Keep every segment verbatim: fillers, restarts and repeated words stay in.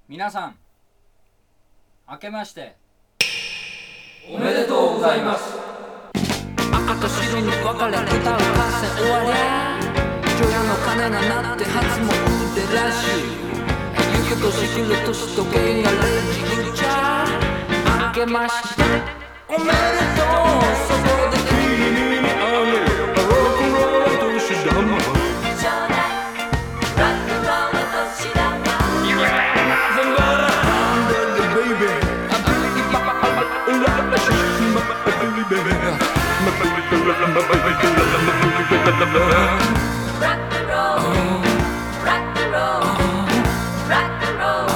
皆さん明けましておめでとうございます。 赤と白に分かれ歌う合戦終わりゃ除夜の鐘が鳴って初詣ラッシュ行く年来る年時計がレジ打ちゃ明けましておめでとうそこで君にあげるロックンロール年玉ちょうだいロックンロール年玉 Nothing but a hundred baby A baby papa a lot of shit My baby baby My baby My baby My baby Rock and roll Rock and roll Rock and roll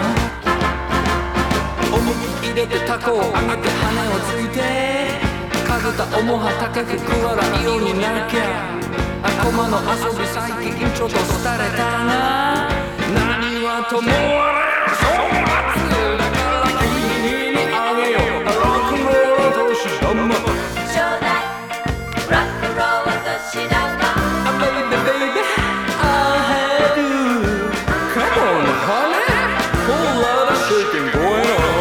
思い入れてタコを上げて羽をついてかぐたおもは竹福笑いようになきゃ駒の遊び最近ちょっと廃れたな何はともあれそう夏だから君にあげようロックンロール年玉ちょうだいロックンロール年玉 Baby baby I have you Come on honey Whole lot of shaking going on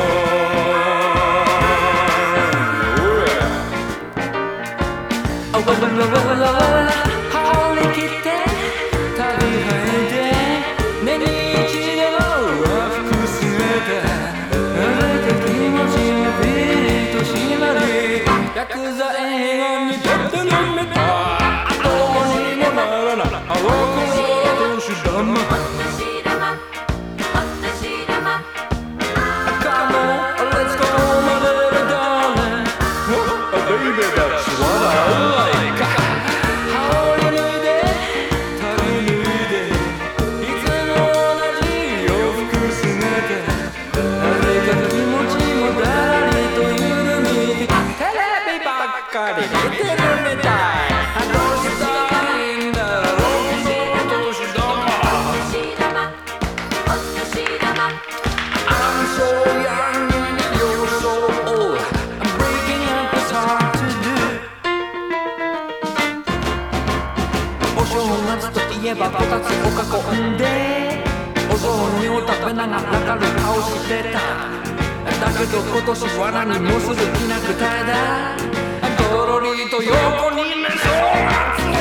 Oh la la la la la la 羽織着て旅履いて目に一度和服姿歩いて気持ちをピリッと締まりヤクザ映画にとって飲めたどうにもならないロックンロール年玉お年玉お年玉 Come on let's go my little darling Oh baby that's what I like言えばこたつを囲んでお雑煮を食べながら明るい顔してただけど今年藁にもうすぐきなくたえだとろりと横にねそう